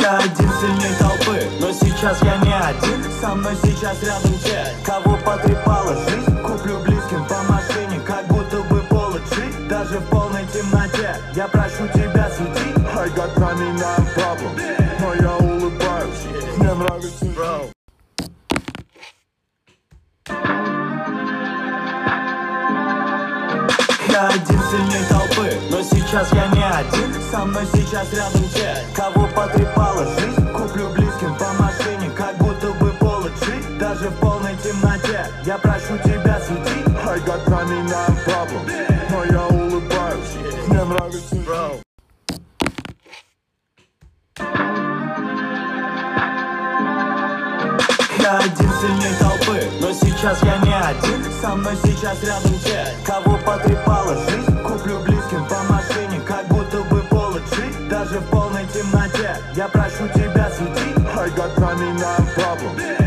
Я один сильней толпы, но сейчас я не один. Со мной сейчас рядом те, кого потрепала жизнь. Куплю близким по машине, как будто бы получить. Даже в полной темноте, я прошу тебя, свети. I got 99 problems, но я улыбаюсь, мне нравится раунд. Я один сильней толпы, но сейчас я не один. Со мной сейчас рядом те, кого потрепала жизнь. Куплю близким по машине, как будто бы получить. Даже в полной темноте, я прошу тебя, свети. I got 99 problems, но я улыбаюсь, мне нравится раунд. Я один сильней толпы, но сейчас я не один. Со мной сейчас рядом те, кого потрепала жизнь. Куплю близким по машине, как будто бы получить. Даже в полной темноте, я прошу тебя, свети. I got 99 problems,